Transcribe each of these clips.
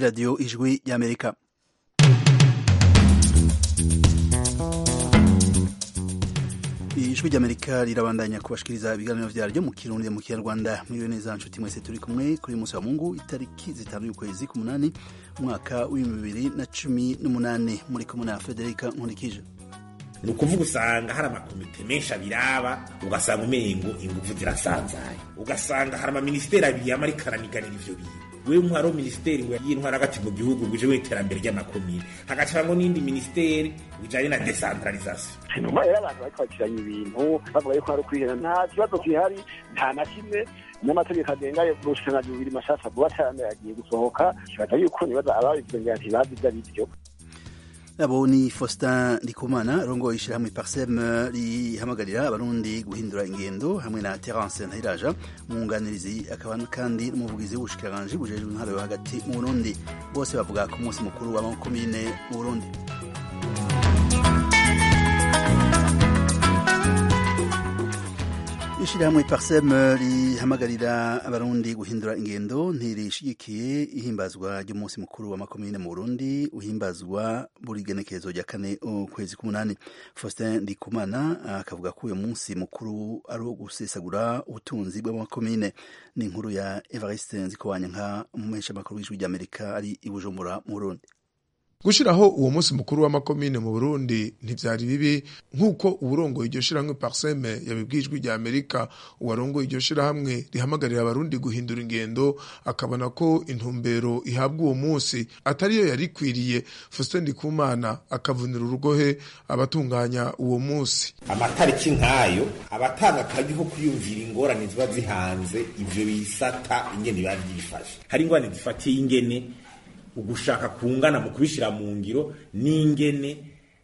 Radio Ijwi y'Amerika. Ijwi ry'Amerika rirabandanya kubashikiriza ibiganiro vyaryo mu Kirundi mu Kinyarwanda. Mwiwe neza nshuti mwese turi kumwe kuri musi wa Mungu itariki 5 y'ukwezi k'umunani umwaka w'2018 muri kumwe na Federica Nkulikije. Nukuvuga usanga hari amakomite menshi abiraba ugasanga umengo ingufu zirasanzaye ugasanga hari amaministeri abiri amarikaniganira ivyo bintu wewe mwaro ministeri y'intwara hagati mu gihugu guje w'iterambere ry'amakomine hagacango n'indi ministeri ujanye na decentralisation nyuma y'abantu bakakiranye ibintu bavuga yuko hari kwihera nta kibazo kihari nta na kimwe n'amategeko agenga y'ubushikana bibiri mashasha vuba cyane yagiye gusohoka kibaza yuko nibaza ababivuga ntibazi ibyo Abo ni Faustin Ndikumana rongo ishirahamwe Parsem rihamagarira abarundi guhindura ingendo hamwe na Terence Ntahiraja umwunganirizi akaba kandi n'umuvugizi w'ubushikiranganje bujejwe intwaro yo hagati mu Burundi bose bavuga ku munsi mukuru wa makomine mu Burundi. Ishirahamwe Parsem rihamagarira abarundi guhindura ingendo ntirishigikiye ihimbazwa ry'umunsi mukuru wa makomine mu Burundi uhimbazwa buri genekerezo rya 4 ukwezi k'umunani. Faustin Ndikumana akavuga ko uyu munsi mukuru ari gusesagura ubutunzi bw'amakomine. Ni inkuru ya Evariste Nzikowanyanka umumenyesha makuru w'Ijwi ry'Amerika ari i Bujumbura mu Burundi. Gushiraho uwo munsi mukuru wa makomine mu Burundi ntivyari bibi nkuko uburongo iryo shirahamwe Parsem yabibwijwe rya Amerika uwarongo iryo shirahamwe rihamagarira abarundi guhindura ingendo akabona ko intumbero ihabwa uwo munsi atariyo yari kwiriye. Faustin Ndikumana akavunira urugohe abatunganya uwo munsi amatariki nkayo abatanga akagiho kuyumvira ingorane ziba zihanze ivyo bisata ingene bavyifashe hari ingorane zifatiye ingene ugushaka kungana mu kubishira mu ngiro n'ingene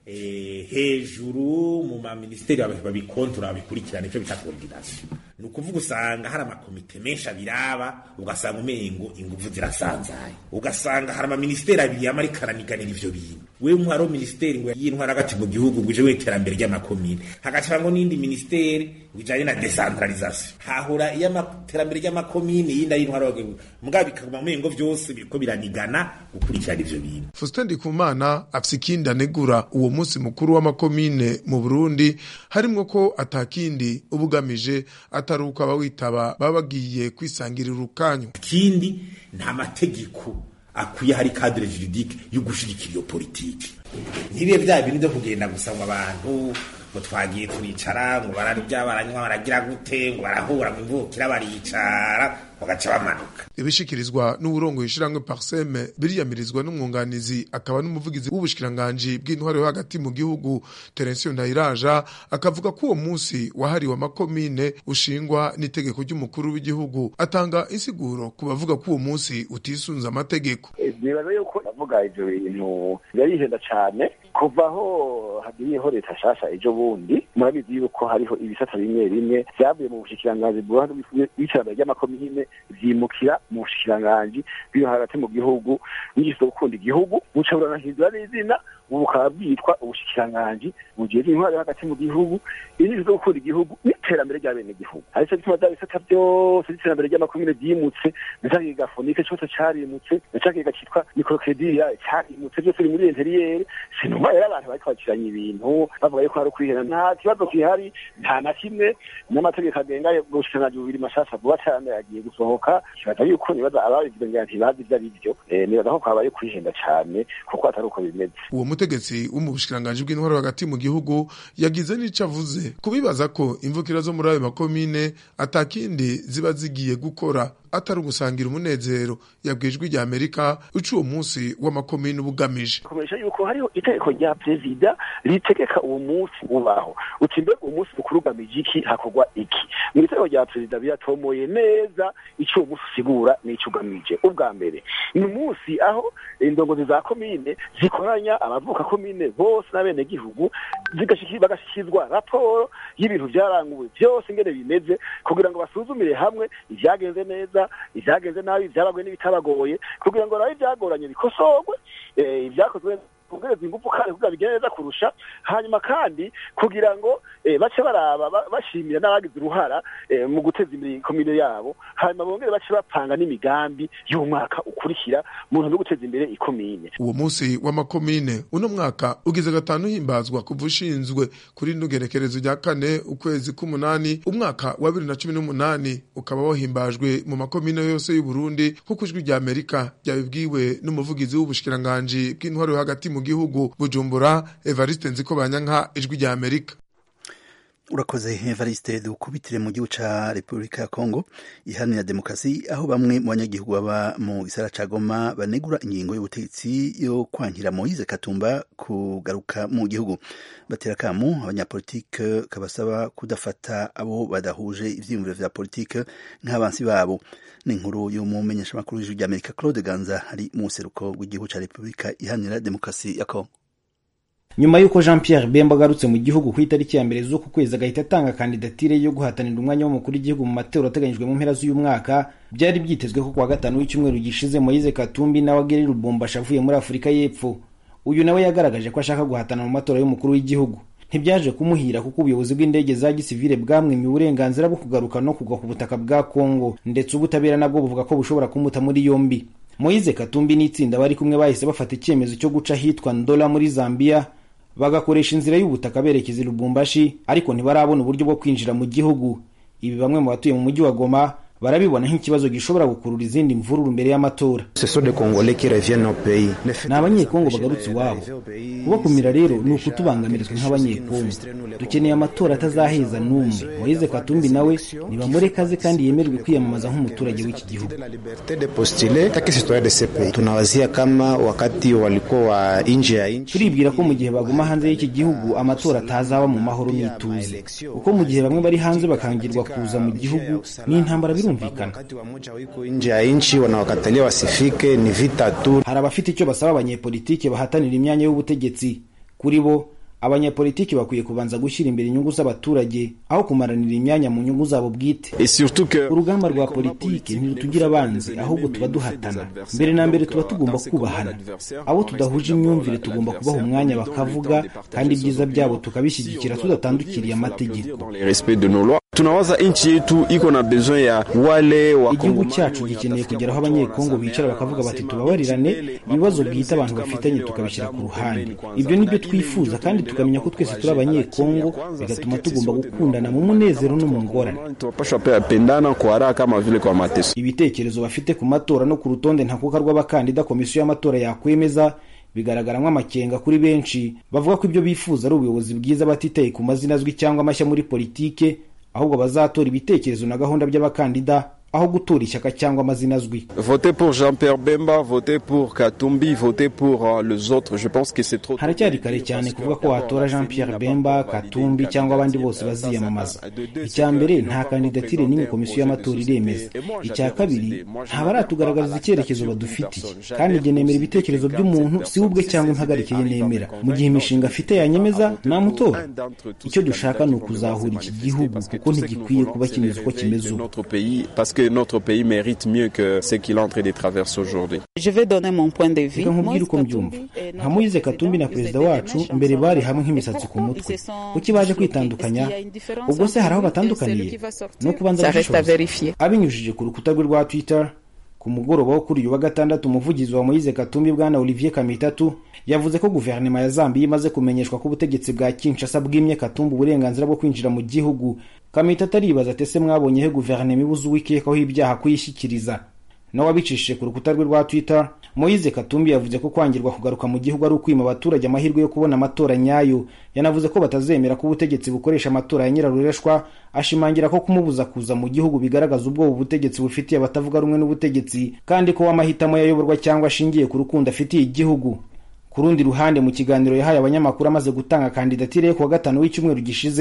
hejuru mu ma ministeri babikontora babikurikirana ivyo bita coordination. Nukuvuga usanga hari amakomite menshi abiraba ugasanga umengo ingufu zirasanzaye ugasanga hari amaministeri abiri amarikaniganira ivyo bintu wewe mwaro ministeri y'intwara hagati mu gihugu guje w'iterambere ry'amakomine hagacango n'indi ministeri ujanye na decentralisation hahura y'amaterambere ry'amakomine y'inda y'intwara mugabe bikaguma umengo vyose biriko biranigana gukurikirana ivyo bintu. Faustin Ndikumana afsikindi anegura uwo munsi mukuru wa makomine mu Burundi harimwo ko atakindi ubugamije ataruka abawitaba babagiye kwisangirira urukanyo. Kindi nta mategeko akwiye hari cadre juridique yo gushigikira iyo politiki. Nibiye bya bintu byo kugenda gusanga abantu ngo twagiye turicara ngo bararya baranywa baragira gute ngo barahura mu mvukira baricara bagaca bamanuka. Ibishikirizwa n'uburongo yishiramwe Parsem biriyamirizwa n'umwunganizi akaba n'umuvugizi w'ubushikiranganje bw'intwaro yo hagati mu gihugu Terence Ntahiraja akavuga ko uwo munsi wahariwe amakomine ushingwa n'itegeko ry'umukuru w'igihugu atanga insiguro kubavuga ko uwo munsi utisunza amategeko. Nibaza yuko avuga ivyo bintu yarihenda cyane kuvaho hagiyeho leta shasha ejo bundi murabizi yuko hariho ibisata bimwe bimwe byavuye mu bushikiranganje bw'iterambere ry'amakomine vyimukira mu bushikiranganje byo hagati mu gihugu n'igisa gukunda igihugu bucabura nahindura n'izina ubu bukaba bwitwa ubushikiranganje bugiye intwaro hagati mu gihugu n'igisa gukunda igihugu n'iterambere ry'abene gihugu ariko bituma byabisata byose n'iterambere ry'amakomine byimutse ndetse gafonike cyose carimutse ndetse gacitwa microcredit carimutse byose biri muri interieur sinuma era abantu bakakiranye ibintu bavuga yuko hari kwihera nta kibazo kihari nta na kimwe n'amategeko agenga y'ubushikana bibiri mashasha vuba cyane yagiye gusohoka kibaza yuko nibaza ababivuga ntibazi ibyo nibaza ko kwabaye kwihenda cyane kuko atari uko bimeze. Uwo mutegetsi w'umubushikiranganje bw'intwaro hagati mu gihugu yagize n'ico avuze kubibaza ko imvukira zo muri ayo makomine atakindi ziba zigiye gukora atari ugusangira umunezero yabwijwe rya Amerika ucu uwo munsi w'amakomine ubugamije komesha yuko hariho itegeko rya president ritegeka uwo munsi ubaho utimbe uwo munsi mukuru ugamije iki hakorwa iki mu itegeko rya president byatomoye neza icyo umunsi usigura n'icyo ugamije. Ubwa mbere ni umunsi aho indongozi za komine zikoranya abavuka komine bose n'abene gihugu bagashikizwa raporo y'ibintu byaranguwe byose ingene bimeze kugira ngo basuzumire hamwe ivyagenze neza ivyagenze nabi byabagwe n'ibitabagoye kugira ngo nawe byagoranye bikosorwe ibyakozwe kongereza ingufu kandi kugira bigende neza kurusha, hanyuma kandi kugira ngo bace baraba bashimira n'abagize uruhara mu guteza imbere komine yabo, hanyuma bongere bace bapanga n'imigambi y'umwaka ukurikira mu ntumbero yo guteza imbere ikomine. Uwo munsi w'amakomine uno mwaka ugize gatanu himbazwa kuva ushinzwe kuri ndugerekerezo rya 4 ukwezi k'umunani umwaka wa 2018 ukaba wahimbajwe mu makomine yose y'u Burundi kuko ijwi rya Amerika ryabibwiwe n'umuvugizi w'ubushikiranganje bw'intwaro hagati mu gihugu Bujumbura Evariste Nzikobanyanka ijwi rya Amerika. Urakoze Evariste. Dukubitire mu gihugu ca Republika ya Kongo iharanira demokarasi aho bamwe mu banyagihugu baba mu gisara ca Goma banegura ingingo y'ubutegetsi yo kwankira Moise Katumba kugaruka mu gihugu. Batera kamu abanyapolitike kabasaba kudafata abo badahuje ivyiyumviro vya politike nk'abansi babo. Ni inkuru y'umumenyesha makuru w'ijwi rya Amerika Claude Ganza hari mu seruko w'igihugu ca Republika iharanira demokarasi ya Kongo. Nyuma yuko Jean Pierre Bemba agarutse mu gihugu ku itariki ya mbere z'uku kwezi agahita atanga kandidatire yo guhatanira umwanya w'umukuru w'igihugu mu matora ateganyijwe mu mpera z'uyu mwaka, byari byitezwe ko kuwa gatanu w'icyumweru gishize Moise Katumbi nawe Ageri Lubumbashi avuye muri Afurika y'Epfo. Uyu nawe yagaragaje ko ashaka guhatana mu matora y'umukuru w'igihugu. Ntibyaje kumuhira kuko ubuyobozi bw'indege za gisivile bwamwimye uburenganzira bwo kugaruka no kugwa ku butaka bwa Kongo, ndetse ubutabera nabwo buvuga ko bushobora kumuta muri yombi. Moise Katumbi n'itsinda bari kumwe bahise bafata icyemezo cyo guca hitwa Ndola muri Zambia, bagakoresha inzira y'ubutaka berekeza Lubumbashi, ariko ntibarabona uburyo bwo kwinjira mu gihugu. Ibi bamwe mu batuye mu mujyi wa Goma barabibona nk'ikibazo gishobora gukurura izindi mvururu mbere y'amatora. N'abanyekongo bagarutse iwabo. Kubakumira rero ni ukutubangamirizwa nk'abanyekongo. Dukeneye amatora atazaheza n'umwe. Moise Katumbi nawe nibamurekaze kandi yemererwe kwiyamamaza nk'umuturage w'iki gihugu. Tunawazia kama wakati walikuwa nje ya nchi. Turibwira ko mu gihe baguma hanze y'iki gihugu amatora atazaba mu mahoro n'ituze. Uko mu gihe bamwe bari hanze bakangirwa kuza mu gihugu n'intambara birumvikana. Nje ya nchi wanawakatalia wasifike, ni vita tu. Hari abafite icyo basaba abanyepolitike bahatanira imyanya y'ubutegetsi. Kuri bo abanyepolitiki bakwiye kubanza gushyira imbere inyungu z'abaturage aho kumaranira imyanya mu nyungu zabo bwite. Urugamba rwa politiki ntirutugira abanzi ahubwo tuba duhatana. Mbere na mbere tuba tugomba kubahana. Abo tudahuje imyumvire tugomba kubaha umwanya bakavuga kandi ibyiza byabo tukabishyigikira tudatandukiriye amategeko. Tunawaza nchi yetu iko na besoin ya wale wa igihugu cyacu gikeneye kugera aho abanyekongo bicara bakavuga bati tubabarirane ibibazo bwite abantu bafitanye tukabishyira ku ruhande. Ibyo nibyo twifuza kandi tukamenya ko twese turi abanyekongo, bigatuma tugomba gukundana mu munezero no mu ngorane. Ibitekerezo bafite ku matora no ku rutonde ntakuka rw'abakandida komisiyo y'amatora yakwemeza bigaragaramo amakenga kuri benshi. Bavuga ko ibyo bifuza ari ubuyobozi bwiza batitaye ku mazina azwi cyangwa amashya muri politike, ahubwo bazatora ibitekerezo na gahunda by'abakandida aho gutora ishyaka cyangwa amazina azwi. Voter pour Jean-Pierre Bemba, voter pour Katumbi, voter pour les autres, je pense que c'est trop. Haracyari kare cyane kuvuga ko watora Jean-Pierre Bemba, Katumbi cyangwa abandi bose baziyamamaza. Icya mbere nta kandidatire n'imwe komisiyo y'amatora iremeza. Icya kabiri nta baratugaragariza icyerekezo badufitiye, kandi njye nemera ibitekerezo by'umuntu si ubwe cyangwa impagarike ye nemera. Mu gihe imishinga afite yanyemeza namutora. Icyo dushaka ni ukuzahura iki gihugu kuko ntigikwiye kuba kimeze uko kimeze ubu. Que notre pays mérite mieux que ce qu'il est en train de traverser aujourd'hui. Je vais donner mon point de vue. Nka Moise Katumbi na perezida wacu mbere bari hamwe nk'imisatsi ku mutwe. Kuki baje kwitandukanya? Ubwo se haraho batandukaniye? No kubanza gushishoza. Abinyujije ku rukuta rwe rwa Twitter ku mugoroba wo kuri uyu wa gatandatu, umuvugizi wa Moise Katumbi bwana Olivier Kamitatu yavuze ko guverinoma ya Zambia imaze kumenyeshwa ko ubutegetsi bwa Kinshasa bwimye Katumbi uburenganzira bwo kwinjira mu gihugu. Kamitatu aribaza ati ese mwabonye he guverinoma ibuze uwikekaho ibyaha kuyishyikiriza? Nawe abicishije ku rukuta rwe rwa Twitter, Moise Katumbi yavuze ko kwangirwa kugaruka mu gihugu ari ukwima abaturage amahirwe yo kubona amatora nyayo. Yanavuze ko batazemera ko ubutegetsi bukoresha amatora ya nyirarureshwa, ashimangira ko kumubuza kuza mu gihugu bigaragaza ubwo ubutegetsi bufitiye abatavuga rumwe n'ubutegetsi, kandi ko amahitamo yayoborwa cyangwa ashingiye ku rukundo afitiye igihugu. Ku rundi ruhande, mu kiganiro yahaye abanyamakuru amaze gutanga kandidatire yo kuwa gatanu w'icyumweru gishize,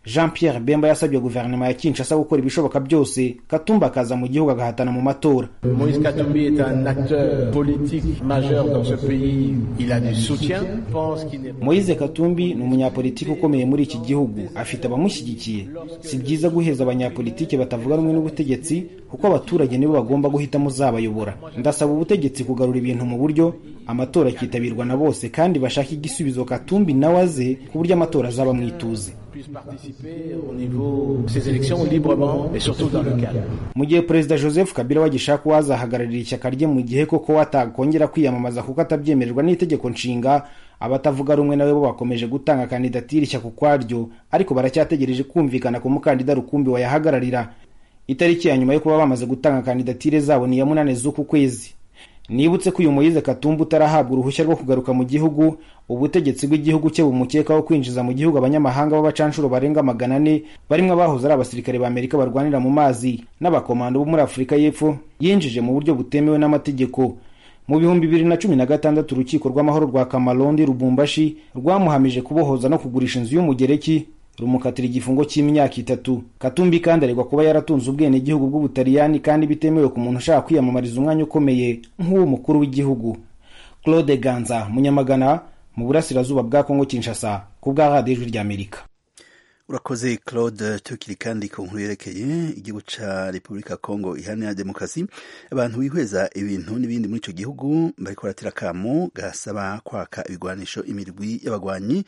Jean Pierre Bemba yasabye guverinoma ya Kinshasa gukora ibishoboka byose Katumbi akaza mu gihugu agahatana mu matora. Moïse Katumbi est un acteur politique majeur dans ce pays. Il a du soutien. Moïse Katumbi ni umunyapolitiki ukomeye muri iki gihugu, afite abamushyigikiye. Si byiza guheza abanyapolitiki batavuga rumwe n'ubutegetsi kuko abaturage nibo bagomba guhitamo uzabayobora. Ndasaba ubutegetsi kugarura ibintu mu buryo, amatora akitabirwa na bose kandi bashaka igisubizo Katumbi nawe aze ku buryo amatora azaba mwituze. Mu gihe Perezida Joseph Kabila wagishaka wazahagararira ishyaka rye mu gihe koko watakongera kwiyamamaza kuko atabyemererwa n'itegeko nshinga, abatavuga rumwe nawe bo bakomeje gutanga kandidatire ishyaka ukwaryo, ariko baracyategereje kumvikana ku mukandida rukumbi wayahagararira. Itariki ya nyuma yo kuba bamaze gutanga kandidatire zabo ni ya 8 z'uku kwezi. Nibutse ko uyu Moïse Katumbi utarahabwa uruhushya rwo kugaruka mu gihugu, ubutegetsi bw'igihugu cye bumukekaho kwinjiza mu gihugu abanyamahanga b'abacanshuro barenga 400 barimwe abahoze ari abasirikare ba Amerika barwanira mu mazi n'abakomando bo muri Afrika y'Epfo yinjije mu buryo butemewe n'amategeko. Mu 2016 urukiko rw'amahoro rwa Kamalondi Lubumbashi rwamuhamije kubohoza no kugurisha inzu y'umugereki, rumukatira igifungo cy'imyaka 3. Katumbi kandi aregwa kuba yaratunze ubwene gihugu bw'Ubutaliyani kandi bitemewe ku muntu ushaka kwiyamamariza umwanya ukomeye nk'uwo mukuru w'igihugu. Claude Ganza, Munyamagana, mu burasirazuba bwa Kongo Kinshasa, ku bwa Radio Ijwi ry'Amerika. Urakoze Claude. Tukiri kandi ku nkuru yerekeye igihugu ca Republika Kongo Iharanira Demokarasi, abantu bihweza ibintu n'ibindi muri ico gihugu bariko baratera kamo gasaba kwaka ibigwanisho imirwi y'abagwanyi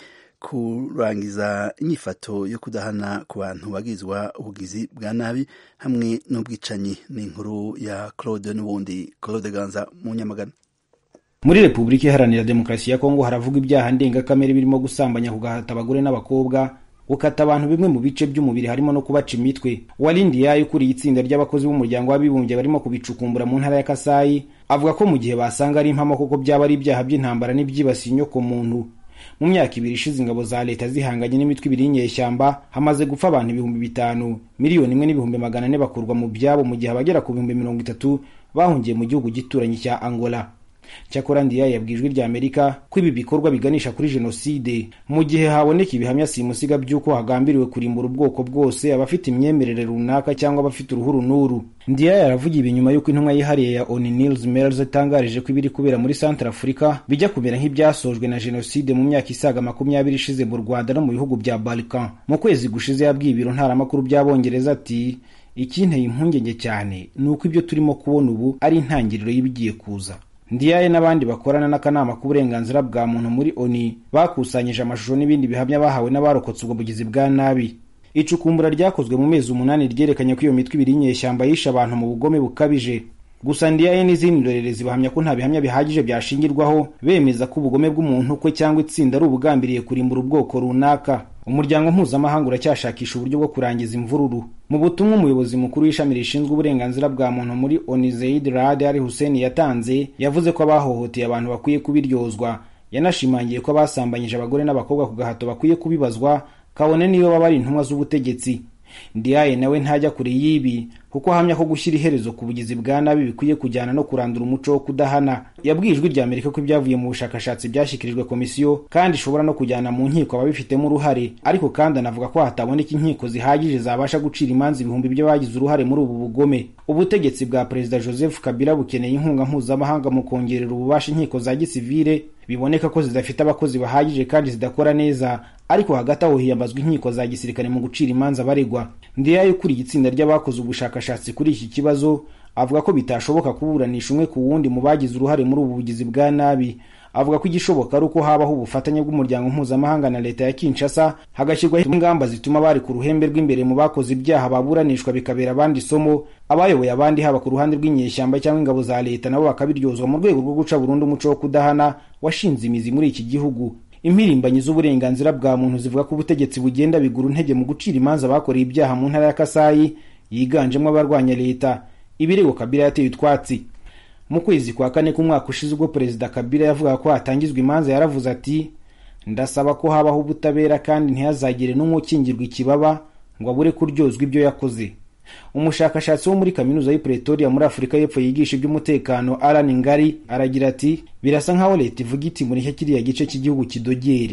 kurangiza inyifato yo kudahana ku bantu bagizwa ubugizi bwa nabi hamwe n'ubwicanyi. Ni inkuru ya Claude n'ubundi. Claude Ganza, Munyamagana. Muri Republika Iharanira Demokarasi ya Kongo haravuga ibyaha ndengakamere birimo gusambanya, kugahata abagore n'abakobwa, gukata abantu bimwe mu bice by'umubiri harimo no kubaca imitwe. Walindi yayo kuri itsinda ry'abakozi b'umuryango w'abibumbye barimo kubicukumbura mu ntara ya Kasai avuga ko mu gihe basanga ari impamo koko byaba ari ibyaha by'intambara n'ibyibasiye inyoko muntu. Mu myaka 2 ishize ingabo za leta zihanganye n'imitwe 2 y'inyeshyamba hamaze gupfa abantu 500,000, miliyoni 1,400,000 bakurwa mu byabo mu gihe abagera ku 30,000 bahungiye mu gihugu gituranye cya Angola. Cyakora Ndiaye yabwijwe rya Amerika ko ibi bikorwa biganisha kuri jenoside mu gihe haboneka ibihamya simusiga by'uko hagambiriwe kurimbura ubwoko bwose, abafite imyemerere runaka cyangwa abafite uruhu runuru. Ndiaye yaravugiye ibinyuma y'uko intumwa yihariye ya ONU Nils Melz itangarije ko ibiri kubera muri Central Africa bijya kumera nk'ibyasojwe na jenoside mu myaka isaga 20 ishize mu Rwanda no mu bihugu bya Balkan. Mu kwezi gushize yabwiye ibiro ntaramakuru by'Abongereza ati, ikinteye impungenge cyane nuko ibyo turimo kubona ubu ari intangiriro y'ibigiye kuza. Ndiaye n'abandi bakorana n'akanama k'uburenganzira bwa muntu muri ONU bakusanyije amashusho n'ibindi bihamya bahawe n'abarokotse ubwo bugizi bwa nabi. Icukumbura ryakozwe mu mezi 8 ryerekanye ko iyo mitwe 2 y'inyeshyamba yisha abantu mu bugome bukabije. Gusa Ndiaye n'izindi ndorerezi bahamya ko nta bihamya bihagije byashingirwaho, bemeza ko ubugome bw'umuntu kwe cyangwa itsinda ari ubugambiriye kurimbura ubwoko runaka. Umuryango mpuzamahanga uracyashakisha uburyo bwo kurangiza imvururu. Mu butumwa umuyobozi mukuru w'ishami rishinzwe uburenganzira bwa muntu muri ONU Zeid Ra'ad Al Hussein yatanze, yavuze ko abahohoteye abantu bakwiye kubiryozwa. Yanashimangiye ko abasambanyije abagore n'abakobwa ku gahato bakwiye kubibazwa, kabone niyo baba ari intumwa z'ubutegetsi. Ndiaye nawe ntajya kure y'ibi kuko ahamya ko gushyira iherezo ku bugizi bwa nabi bikwiye kujyana no kurandura umuco wo kudahana. Yabwijwe rya Amerika ko ibyavuye mu bushakashatsi byashyikirijwe komisiyo kandi ishobora no kujyana mu nkiko ababifitemo uruhare, ariko kandi anavuga ko hataboneka inkiko zihagije zabasha gucira imanza ibihumbi by'abagize uruhare muri ubu bugome. Ubutegetsi bwa Perezida Joseph Kabila bukeneye inkunga mpuzamahanga mu kongerera ububasha inkiko za gisivile, biboneka ko zidafite abakozi bahagije kandi zidakora neza, ariko hagati aho hiyambazwa inkiko za gisirikare mu gucira imanza baregwa. Ndiaye kuri igitsinda ry'abakoze ubushakashatsi kuri iki kibazo avuga ko bitashoboka kuburanisha umwe ku wundi mu bagize uruhare muri ubu bugizi bwa nabi. Avuga ko igishoboka ari uko habaho ubufatanye bw'umuryango mpuzamahanga na leta ya Kinshasa, hagashyirwaho ingamba zituma bari ku ruhembe rw'imbere mu bakoze ibyaha baburanishwa bikabera abandi somo, abayoboye abandi haba ku ruhande rw'inyeshyamba cyangwa ingabo za leta nabo bakabiryozwa mu rwego rwo guca burundu umuco wo kudahana washinze imizi muri iki gihugu. Impirimbanyi z'uburenganzira bwa muntu zivuga ko ubutegetsi bugenda bigura intege mu gucira imanza bakoreye ibyaha mu ntara ya Kasai yiganjemo abarwanya leta. Ibirego Kabila yateye utwatsi. Mu kwezi kwa 4 k'umwaka ushize ubwo Perezida Kabila yavuga ko hatangizwa imanza, yaravuze ati, ndasaba ko habaho ubutabera kandi ntihazagire n'umwe ukingirwa ikibaba ngo abure kuryozwa ibyo yakoze. Umushakashatsi wo muri kaminuza y'i Pretoria muri Afrika y'Epfo yigisha iby'umutekano Alan Ngari aragira ati, birasa nkaho leta ivuga iti muri kiriya gice cy'igihugu kidogere.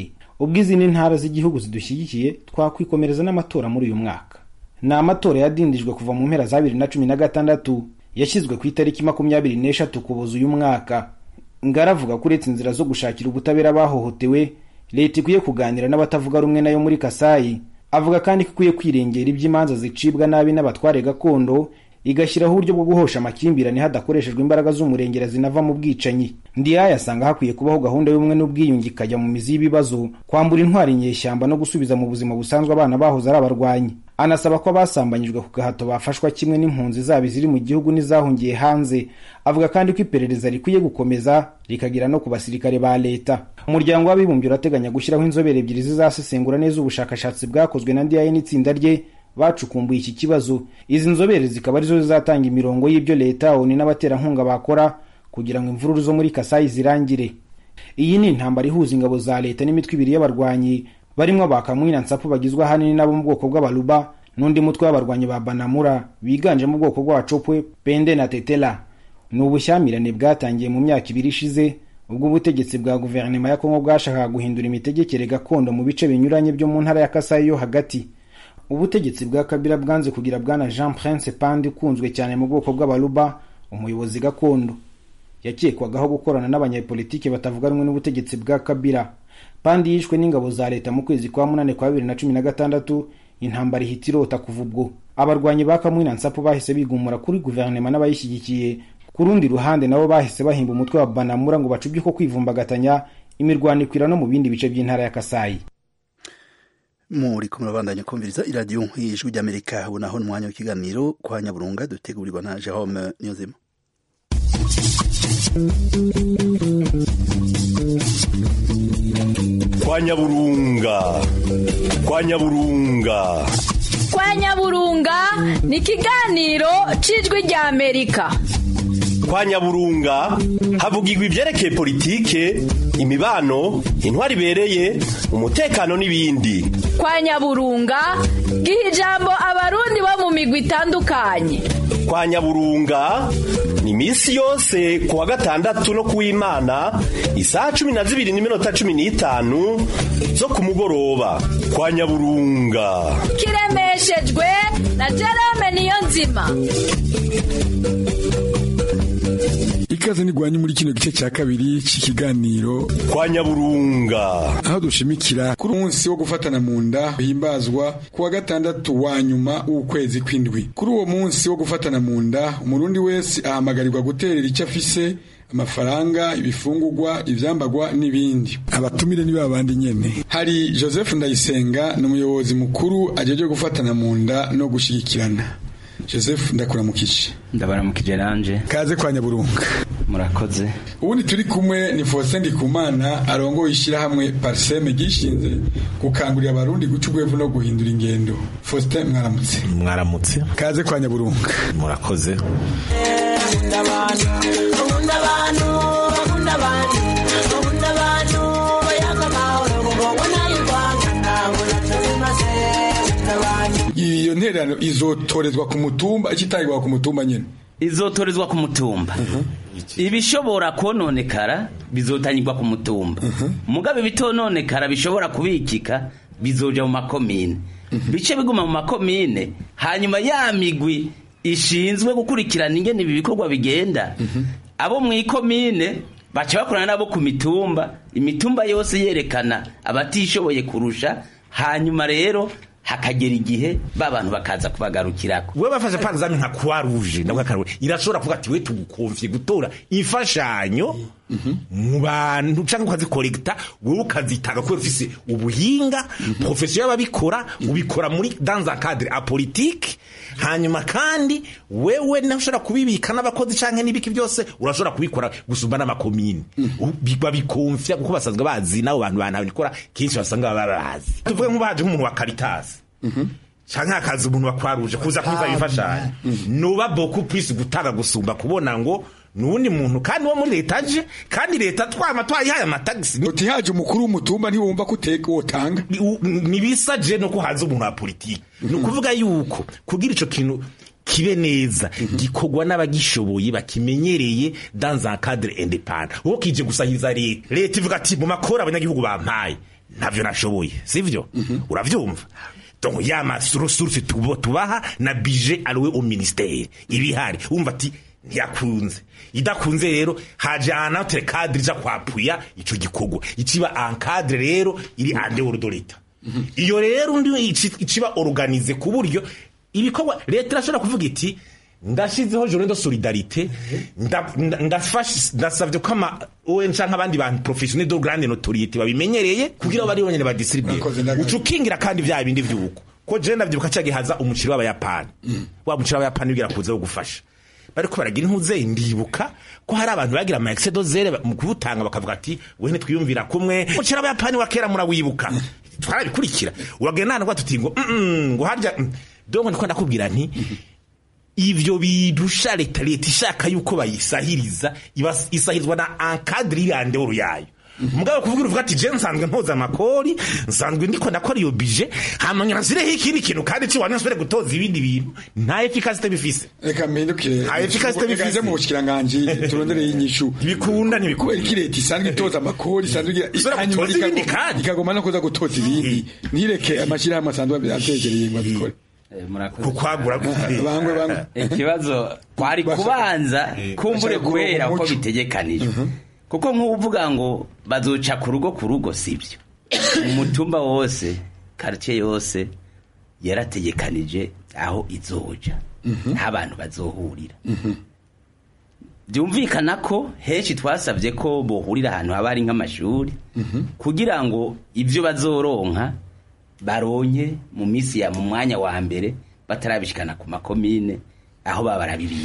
ubwo izindi ntara z'igihugu zidushyigikiye twakwikomereza n'amatora muri uyu mwaka. Ni amatora yadindijwe kuva mu mpera za 2016 yashyizwe ku itariki 24 Ukuboza uyu mwaka. Ngaravuga ko uretse inzira zo gushakira ubutabera bahohotewe, leta ikwiye kuganira n'abatavuga rumwe nayo muri Kasai. Avuga kandi ko ikwiye kwirengera iby'imanza zicibwa nabi n'abatware gakondo, igashyiraho uburyo bwo guhosha amakimbirane hadakoreshejwe imbaraga z'umurengera zinava mu bwicanyi. Ndiaye asanga hakwiye kubaho gahunda y'ubumwe n'ubwiyunge ikajya mu mizi y'ibibazo, kwambura intwari inyeshyamba no gusubiza mu buzima busanzwe abana bahoze ari abarwanyi. Anasaba ko abasambanyijwe ku gahato bafashwa kimwe n'impunzi zabo ziri mu gihugu n'izahungiye hanze. Avuga kandi ko iperereza rikwiye gukomeza rikagira no ku basirikare ba leta. Umuryango w'abibumbye urateganya gushyiraho inzobere ebyiri zizasesengura neza ubushakashatsi bwakozwe na Ndiaye n'itsinda rye bacukumbuye iki kibazo. Izi nzobere zikaba arizo zizatanga imirongo y'ibyo leta ONU n'abaterankunga bakora kugira ngo imvururu zo muri Kasai zirangire. Iyi ni intambara ihuza ingabo za leta n'imitwe ibiri y'abarwanyi barimo Bakamwina Nsapu bagizwe ahanini nabo mu bwoko bw'abaluba n'undi mutwe w'abarwanyi ba Banamura biganje mu bwoko bw'Abachopwe, Pende na Tetela. Ni ubushyamirane bwatangiye mu myaka 2 ishize ubwo ubutegetsi bwa guverinoma ya Kongo bwashakaga guhindura imitegekere gakondo mu bice binyuranye byo mu ntara ya Kasai yo hagati. Ubutegetsi bwa Kabila bwanze kugira bwana Jean Prince Pandi ukunzwe cyane mu bwoko bw'abaluba umuyobozi gakondo. Yakekwagaho gukorana n'abanyapolitike batavuga rumwe n'ubutegetsi bwa Kabila. Pandi yishwe n'ingabo za leta mu kwezi kwa 8 kwa 2016, intambara ihitirota kuva ubwo. Abarwanyi ba Kamwina Nsapu bahise bigumura kuri guverinoma n'abayishyigikiye. Ku rundi ruhande nabo bahise bahimba umutwe wa Banamura ngo bacubye ko kwivumbagatanya imirwano ikwira no mu bindi bice by'intara ya Kasai. Muri kumurabandanya kumviriza iradiyo y'Ijwi ry'Amerika. Unaho n'umwanya w'ikiganiro kwa Nyaburunga dutegurirwa na Jerome Niyonzima. Kwa Nyaburunga ni ikiganiro c'Ijwi ry'Amerika. Kwa Nyaburunga havugirwa ivyerekeye politike, imibano, intwari ibereye, umutekano n'ibindi. Kwa Nyaburunga giha ijambo abarundi bo mu migwi itandukanye. Kwa Nyaburunga ni misi yose kuwa gatandatu no kuw'Imana isaha 12:15 zo ku mugoroba. Kwa Nyaburunga kiremeshejwe na Jerome Niyonzima. Ikaze nigwanye muri kino gice cya kabiri cy'ikiganiro Kwa Nyaburunga, aho dushimikira kuri umunsi wo gufatana mu nda himbazwa kuwa gatandatu wa nyuma w'ukwezi kw'indwi. Kuri uwo munsi wo gufatana mu nda umurundi wese ahamagarirwa guterera icyo afise, amafaranga, ibifungurwa, ivyambagwa n'ibindi. Abatumire ni babandi nyene. Hari Joseph Ndayisenga n'umuyobozi mukuru ajeje gufatana mu nda no gushigikirana. Joseph ndakuramukije. Ndabaramukije nanje. Kaze kwa Nyaburunga. Murakoze. Ubundi turi kumwe ni Faustin Ndikumana arongoye ishyirahamwe Parseme gishinze gukangurira abarundi guca ubwevu no guhindura ingendo. Faustin mwaramutse. Mwaramutse. Kaze kwa Nyaburunga. Murakoze. Iyo nterano izotorezwa ku mutumba, ikitayirwa ku mutumba nyene. Izotorezwa ku mutumba. Ibishobora kononekara bizotanyirwa ku mutumba. Mugabe bitononekara bishobora kubikika bizoja mu makomine. Bice biguma mu makomine, hanyuma ya migwi ishinzwe gukurikirana ingene ibi bikorwa bigenda. Abo mu ikomine baca bakorana nabo ku mitumba, imitumba yose yerekana abatishoboye kurusha, hanyuma rero hakagera igihe babantu bakaza kubagarukirako. We bafashe panzami nka Croix Rouge ndabwo karwe irashobora kuvuga ati we tugukonfye gutora imfashanyo mu bantu canke kwazi collecta we ukazitanga ko ufise ubuhinga profession y'ababikora ubikora muri dans un cadre apolitique. Hanyuma kandi wewe nashobora kubibika n'abakozi canke nibiki byose urashobora kubikora gusumba n'amakomine bikonfya kuko basanzwe bazi nabo bantu banabikora kinshi basanga babazi. Tuvuge nk'ubaje nk'umuntu wa Caritas canke akazi umuntu wa Croix Rouge kuza kuza bifashanya nuba beaucoup plus gutanga gusumba kubona ngo nundi muntu kandi wo muri leta je kandi leta twama twayihaye amatagisi uti haje umukuru w'umutumba ntiwumva kuteka wotanga nibisaje no ko haza umuntu wa politiki no kuvuga yuko kugira ico kintu kibe neza gikogwa n'abagishoboye bakimenyereye dans un cadre indépendant uwo kije gusahiriza leta ivuga ati mu makora abanyagihugu bampaye ntavyo nashoboye sivyo uravyumva donc yama ressource tubaha na budget alloué au ministère ibihari umva ati ntiyakunze idakunze rero hajana notre cadre ja kwapuya ico gikorwa ikiba encadre rero iri en dehors de l'état iyo rero ndi ikiba organize ku buryo ibikorwa leta irashobora kuvuga iti ndashizeho journée de solidarité ndasavye ko ama ONG nk'abandi bantu professionnels de grande notoriété babimenyereye kugira bari bonyene ba distribuer ucukingira kandi vya bindi vyuko ko je ndavyibuka cyagihaza umuciri w'abayapani wa muciri w'abayapani ugira kuza gufasha bariko baragira intuze ndibuka ko hari abantu bagira ama excès d'ozere mu kubutanga bakavuga ati wene twiyumvira kumwe umuciri w'abayapani wa kera murawibuka twarabikurikira uragenda nana kwatutingo ngo harya donc ndiko ndakubwira nti ivyo bidusha leta ishaka yuko bayisahiriza isahizwa na encadre irandero yayo mugabo kuvugira uvuga ati je nsanzwe ntoza amakori nsanzwe ndiko ndakora iyo budget hamanya nasireho ikindi kintu kandi ci wanasubire gutoza ibindi bintu nta efficacité bifise reka mpindukire nta efficacité bifise mu bushikiranganje turondereye inyishu bikunda ntibikubera iki leta isanzwe itoza amakori isanzwe igira ikagoma no kuza gutoza ibindi ntireke amashirahamwe asanzwe ategereye ngo abikore kukwagura bangwe ikibazo kwari kubanza kumbure kubera uko bitegekanije kuko nk'uvuga ngo bazoca ku rugo sibyo umutumba wose quartier yose yarategekanije aho izoja n'abantu bazohurira byumvikana ko henshi twasabye ko bohurira ahantu haba ari nk'amashuri kugira ngo ibyo bazoronka baronye mu misi ya mu mwanya wa mbere batarabishikana ku makomine aho babarabibiye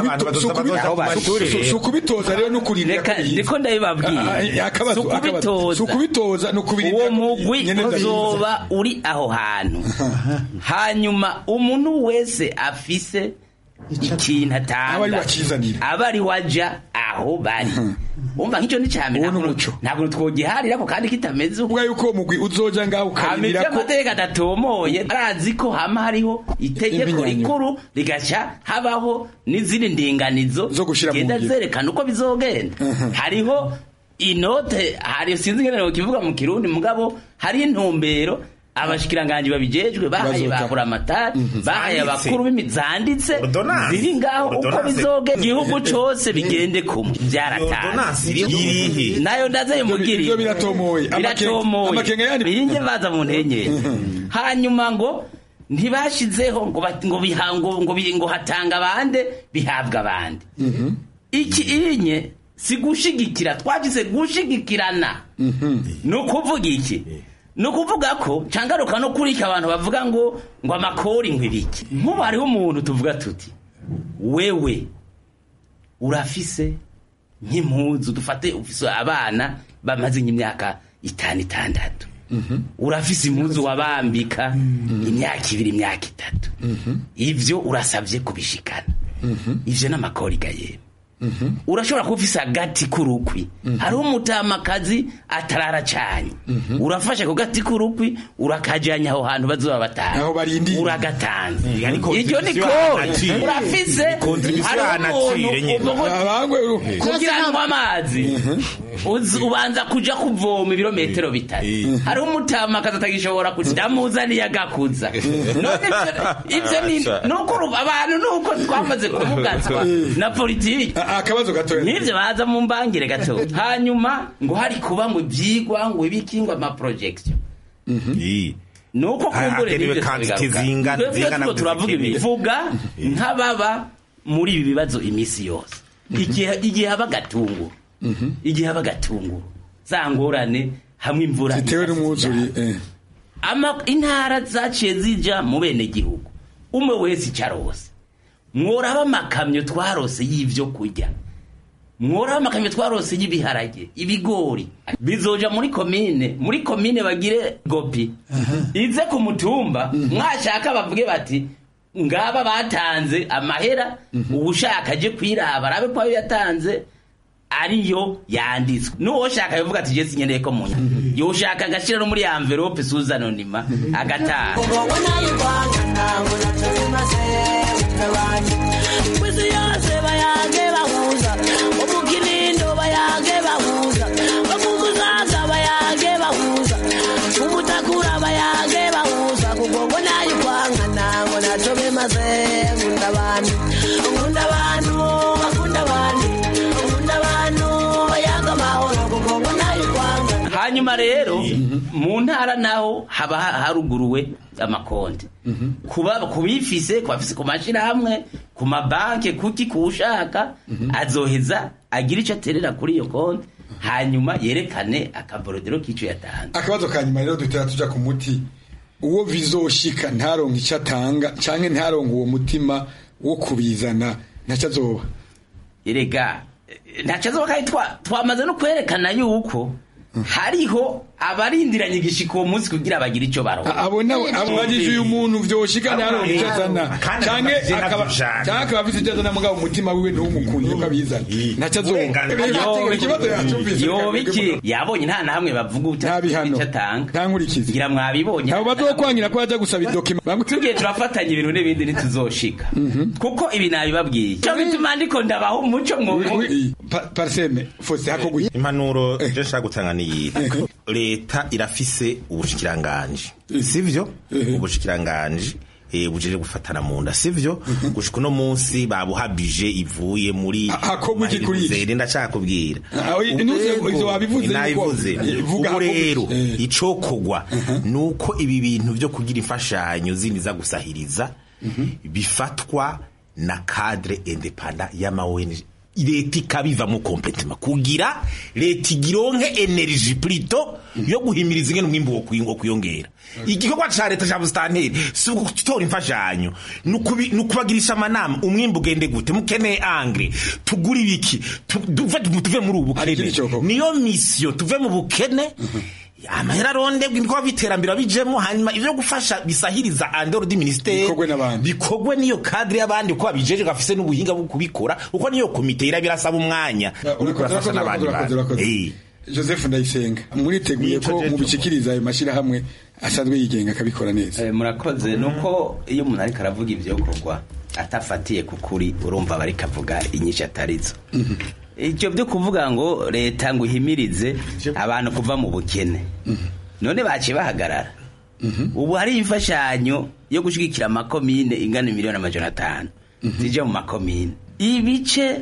sukubitoza rero no kurinda ndiko ndabibabwiye sukubitoza no kubirinda uwo mugwi uzoba uri aho hantu hanyuma umuntu wese afise ikintu atanga abari waja aho bari umva nk'icyo ni cyane ntabwo twogiharira ko kandi kitameze ubwo yuko mugwi uzoja ngaho ukarinira ko amateka adatomoye arazi ko hama hariho itegeko rikuru rigaca habaho n'izindi ndinganizo genda zerekana uko bizogenda hariho inote hari sinzi ngene kivuga mu kirundi mugabo hari intumbero abashikiranganje babijejwe bahaye bahura amatari bahaye abakuru b'imizanditse ziri ngaho uko bizoge igihugu cyose bigende kumwe byaratanze nayo ndaze mugiri biratomoye amakenga yani biringe baza mu ntenye hanyuma ngo ntibashizeho ngo bihango ngo hatanga abande bihabwa abande iki inye sigushigikira twagize gushigikirana no kuvuga iki no kuvuga ko cangaruka no kurika abantu bavuga ngo amakori nk'ibiki nk'ubu hariho umuntu tuvuga tuti wewe urafise nk'impuzu dufate ufise abana bamaze imyaka 5-6 urafise impuzu wabambika imyaka 2 imyaka 3 ivyo urasavye kubishikana ivyo n'amakori gaye urashobora kufisa agati kurukwi hariho umutamakazi atarara cyane urafashe ku gati kurukwi urakajanya aho hantu bazoba batanga aho barindi uragatanze icyo niko urafise kugira ngo amazi ubanza kuja kuvoma ibirometero bitatu hariho umutamakazi atagishobora kudamuzaniye agakuza ivyo ni nuko abantu nuko twamaze kuvugatswa na politiki akabazo gato nivyo baza mu mbangire gato hanyuma ngo hari kuba ngo byigwa ngo ibikingwa ama projection nuko kumbure nivyo turavuga ibivuga nk'ababa muri ibi bibazo imisi yose igihe haba gatunguru igihe haba gatunguru zangorane hamwe imvura zitewe n'umwuzuri intara zaciye zija mu bene gihugu umwe wese cyarose mworaba amakamyo twarose y'ivyo kurya mworaba amakamyo twarose y'ibiharage ibigori bizoja muri komine bagire gopi ize ku mutumba mwashaka bavuge bati ngaba batanze amahera ubushaka aje kwiraba arabe ko yatanze ariyo yanditswe nuwo shaka yovuga ati Jesse nyeneye ko munya yo shaka gashira no muri envelope suzanonima agatanga ntaco bimaze nkunda abantu bakunda abantu nkunda abantu bayanga amahoro kuko ngo nayo kwanga. Hanyuma rero mu ntara naho haba haruguruwe amakonti kubifise ku mashirahamwe ku mabanki kuki kushaka azoheza agira icyo aterera kuri iyo konti hanyuma yerekane akaborodero k'ico yatanze. Akabazo kanyuma rero dutera tuja ku muti uwo bizoshika ntaronka icyo atanga canke ntaronka uwo mutima wo kubizana ntacyo azoba. Erega ntacyo azoba kandi twamaze no kwerekana yuko hariho abarindiranye igishiko uwo munsi kugira bagire icyo baronka. Abona abagije uyu muntu vyoshika ntaronka icyo azana canke akaba afite icyo azana mugabo umutima wiwe ntumukunde ko abizana ntacyo azoba. Ikibazo yacumvise yobiki yabonye nta namwe bavuga icyo atanga ntankurikize ngira mwabibonye abo bazokwangira ko yaja gusaba idokima tugiye turafatanya ibintu n'ibindi ntituzoshika kuko ibi nabibabwiye cyo bituma ndiko ndabaho umuco mwo Parseme fose hakoguye impanuro je nshaka gutanga ni leta irafise ubushikiranganje sivyo ubushikiranganje bujije gufatana mu nda sivyo gushika no munsi babuhabije ivuye muri hakoguye kuri ndashaka kubwira izo wabivuze vuga rero icokogwa nuko ibi bintu byo kugira imfashanyo zindi za gusahiriza bifatwa na cadre independant y'amawenje leta ikabivamo kompletema kugira leta igironke energy plito yo guhimiriza ingene umwimbu wo kuyongera. Igikorwa ca leta ca Bustanteri si gutora imfashanyo nukubagirisha amanama umwimbu ugende gute mukeneye angre tugura ibiki tuve muri ubu bukene niyo mission tuve mu bukene amahera ronde bw'indwa biterambira bijemo hanyuma ivyo gufasha bisahiriza andoro di ministère bikogwe niyo cadre y'abandi ko babijeje gafise n'ubuhinga bwo kubikora uko niyo komite irabirasaba umwanya uriko urafasha n'abandi. Joseph Ndayisenga muriteguye ko mubishikiriza ayo mashira hamwe asanzwe yigenga akabikora neza. Murakoze nuko iyo umuntu ariko aravuga ivyo kogwa atafatiye kukuri urumva bari kavuga inyisha atarizo. Icyo byo kuvuga ngo leta ngo ihimirize abantu kuva mu bukene none bace bahagarara ubu hari imfashanyo yo gushigikira makomine ingana miliyoni 500 zije mu makomine ibice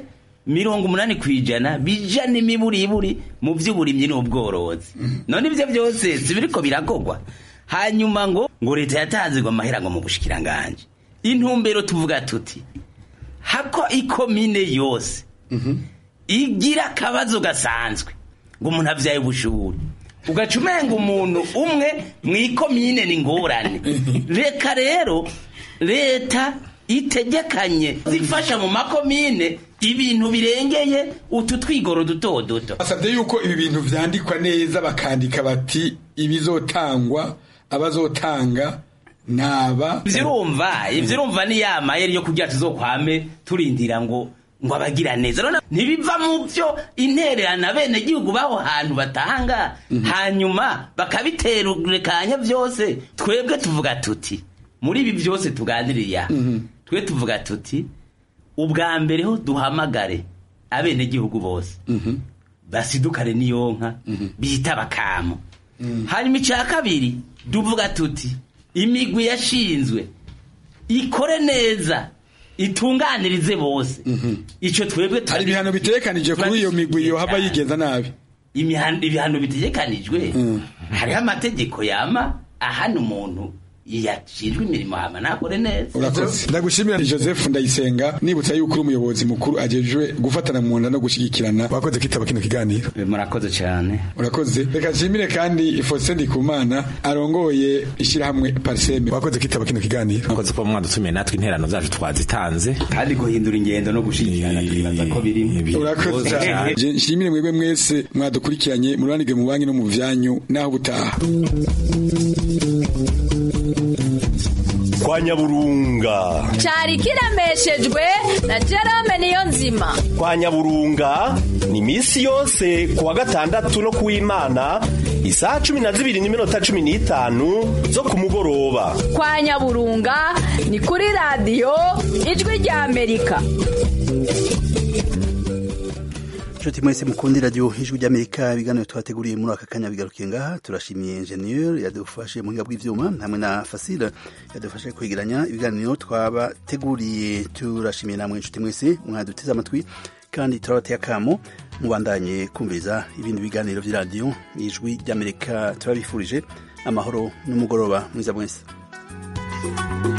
80% bija n'imiburiburi mu by'uburimyi n'ubworozi none ivyo byose sibiriko biragogwa hanyuma ngo leta yatanzirwa amahera ngo mu bushikiranganje intumbero tuvuga tuti hako ikomine yose igira kabazo gasanzwe ngo umuntu avyaye bushuri ugacumenga umuntu umwe mwikomine ni ngorane reka rero leta itegekanye zifasha mu makomine ibintu birengeye utu twigoro duto duto. Asabye yuko ibi bintu vyandikwa neza bakandika bati ibizotangwa abazotanga naba ivyurumva ni yama yari yo kugira tuzokwame turindira ngo abagira neza none ntibiva mu byo intererana bene gihugu baho hantu batanga hanyuma bakabiterekanya byose twebwe tuvuga tuti muri ibi byose tuganiriya twe tuvuga tuti ubwa mbere ho duhamagare abene gihugu bose basidukare niyonka bihita bakamo hanyuma icya kabiri duvuga tuti imigwi yashinzwe ikore neza itunganirize bose ico twebwe ari ibihano bitekanije kuri iyo migwi yo haba yigenza nabi ibihano bitekanijwe hari amategeko yama ahana umuntu yacirwe imirimo hama nakore neza. Urakoze ndagushimira Joseph Ndayisenga nibutsa yuko uri umuyobozi mukuru ajejwe gufatana mu nda no gushigikirana wakoze kitaba kino kiganiro. Murakoze cyane. Urakoze reka nshimire kandi Faustin Ndikumana arongoye ishirahamwe Parseme wakoze kitaba kino kiganiro. Wakoze ko mwadutumiye natwe interano zacu twazitanze kandi guhindura ingendo no gushigikirana tubibaza ko biri. Urakoze cyane. Nshimire mwebwe mwese mwadukurikiranye mu rubanige mu banki no mu vyanyu naho butaha. Kwa Nyaburunga cari kiremeshejwe na Jerome Niyonzima. Kwa Nyaburunga ni misi yose kuwa gatandatu no kuw'Imana isaha 12:15 zo kumugoroba. Kwa Nyaburunga ni kuri radio Ijwi rya Amerika. nshuti mwese mukundi radio ijwi ry'Amerika ibiganiro twateguriye muri aka kanya bigarukiye ngaha turashimiye ingenieur yadufashe mu hinga bw'ivyuma hamwe na Fasile yadufashe kwegeranya ibiganiro twabateguriye turashimiye namwe nshuti mwese mwaduteze amatwi kandi turabateye akamo mubandanye kumviza ibindi biganiro vy'iradio ijwi ry'Amerika turabifurije amahoro n'umugoroba mwiza mwese.